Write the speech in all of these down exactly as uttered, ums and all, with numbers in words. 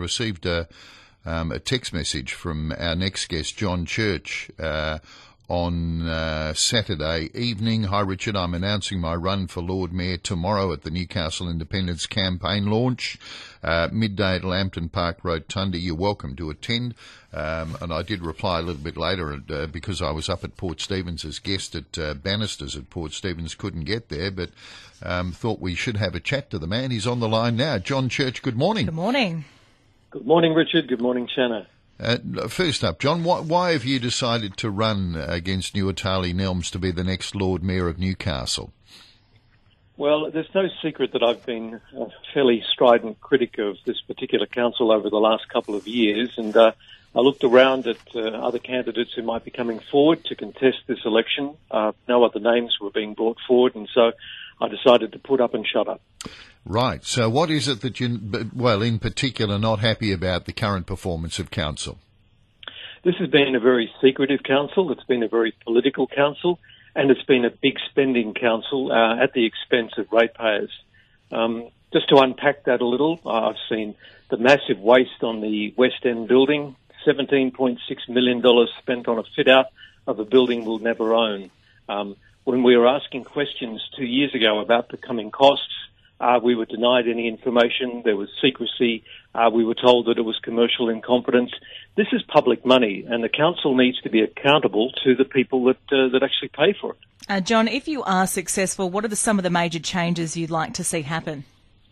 received a, um, a text message from our next guest, John Church, uh, on uh, Saturday evening. Hi, Richard. I'm announcing my run for Lord Mayor tomorrow at the Newcastle Independence campaign launch, uh, midday at Lambton Park Rotunda. You're welcome to attend. Um, and I did reply a little bit later uh, because I was up at Port Stephens as guest at uh, Bannisters at Port Stephens, couldn't get there, but um, thought we should have a chat to the man. He's on the line now. John Church, good morning. Good morning. Good morning, Richard. Good morning, Shanna. Uh, first up, John, why, why have you decided to run against Nuatali Nelms to be the next Lord Mayor of Newcastle? Well, there's no secret that I've been a fairly strident critic of this particular council over the last couple of years, and uh, I looked around at uh, other candidates who might be coming forward to contest this election. Uh, no other names were being brought forward, and so I decided to put up and shut up. Right. So what is it that you, well, in particular, not happy about the current performance of council? This has been a very secretive council. It's been a very political council, and it's been a big spending council uh, at the expense of ratepayers. Um, just to unpack that a little, I've seen the massive waste on the West End building, seventeen point six million dollars spent on a fit-out of a building we'll never own. Um, when we were asking questions two years ago about the coming costs, Uh, we were denied any information. There was secrecy. Uh, we were told that it was commercial incompetence. This is public money, and the council needs to be accountable to the people that uh, that actually pay for it. Uh, John, if you are successful, what are the, some of the major changes you'd like to see happen?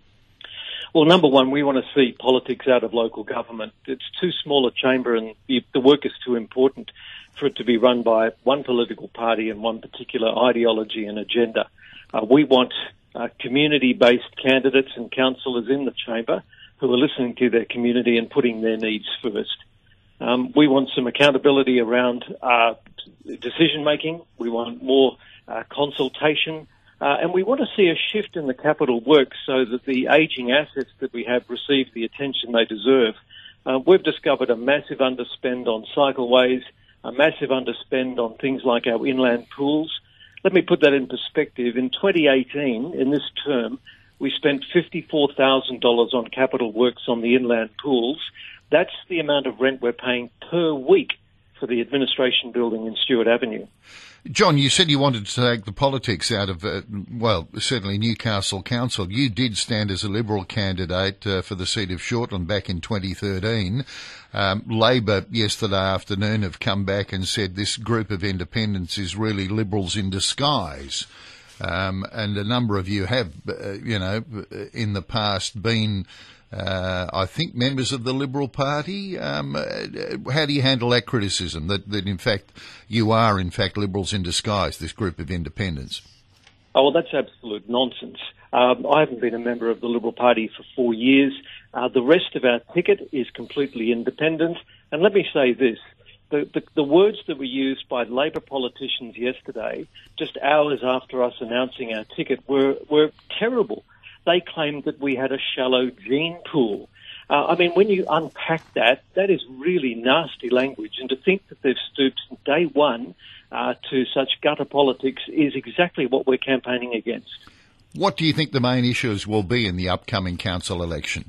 Well, number one, we want to see politics out of local government. It's too small a chamber, and the, the work is too important for it to be run by one political party and one particular ideology and agenda. Uh, we want Uh, community-based candidates and councillors in the chamber who are listening to their community and putting their needs first. Um, we want some accountability around uh, decision-making. We want more uh, consultation. Uh, and we want to see a shift in the capital works so that the ageing assets that we have receive the attention they deserve. Uh, we've discovered a massive underspend on cycleways, a massive underspend on things like our inland pools. Let me put that in perspective. In twenty eighteen, in this term, we spent fifty-four thousand dollars on capital works on the inland pools. That's the amount of rent we're paying per week for the administration building in Stewart Avenue. John, you said you wanted to take the politics out of, uh, well, certainly Newcastle Council. You did stand as a Liberal candidate uh, for the seat of Shortland back in twenty thirteen. Um, Labor yesterday afternoon have come back and said this group of independents is really Liberals in disguise. Um, and a number of you have, uh, you know, in the past been, uh, I think, members of the Liberal Party. Um, how do you handle that criticism, that, that in fact you are, in fact, Liberals in disguise, this group of independents? Oh, well, that's absolute nonsense. Um, I haven't been a member of the Liberal Party for four years. Uh, the rest of our ticket is completely independent. And let me say this. The, the, the words that were used by Labor politicians yesterday, just hours after us announcing our ticket, were, were terrible. They claimed that we had a shallow gene pool. Uh, I mean, when you unpack that, that is really nasty language. And to think that they've stooped from day one uh, to such gutter politics is exactly what we're campaigning against. What do you think the main issues will be in the upcoming council election?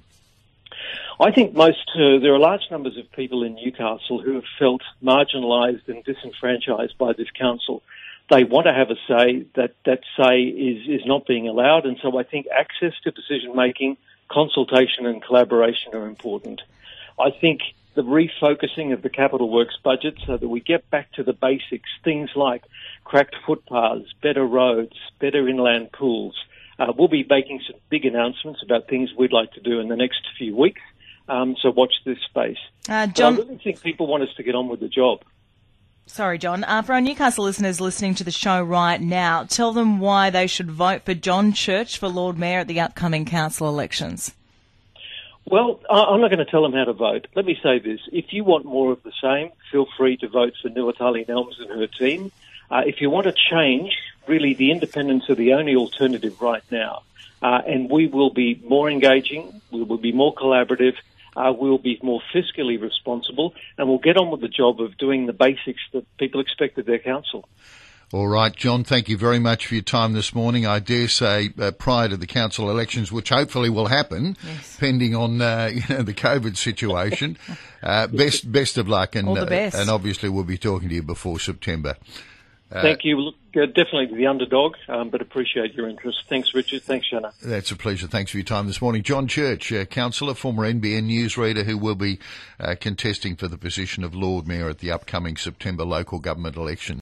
I think most, uh, there are large numbers of people in Newcastle who have felt marginalised and disenfranchised by this council. They want to have a say. That, that say is, is not being allowed, and so I think access to decision-making, consultation and collaboration are important. I think the refocusing of the capital works budget so that we get back to the basics, things like cracked footpaths, better roads, better inland pools. Uh, we'll be making some big announcements about things we'd like to do in the next few weeks. Um, so watch this space. Uh, John, but I really think people want us to get on with the job. Sorry, John. Uh, for our Newcastle listeners listening to the show right now, tell them why they should vote for John Church for Lord Mayor at the upcoming council elections. Well, I'm not going to tell them how to vote. Let me say this. If you want more of the same, feel free to vote for Nuatali Nelms and her team. Uh, if you want to change, really the independents are the only alternative right now. Uh, and we will be more engaging, we will be more collaborative, uh, we will be more fiscally responsible, and we'll get on with the job of doing the basics that people expect of their council. All right, John, thank you very much for your time this morning. I dare say uh, prior to the council elections, which hopefully will happen, yes. depending on uh, you know, the COVID situation, uh, best best of luck. And, All the best. Uh, and obviously we'll be talking to you before September. Uh, Thank you. Look, uh, definitely the underdog, um, but appreciate your interest. Thanks, Richard. Thanks, Shanna. That's a pleasure. Thanks for your time this morning. John Church, uh, councillor, former N B N newsreader, who will be uh, contesting for the position of Lord Mayor at the upcoming September local government election.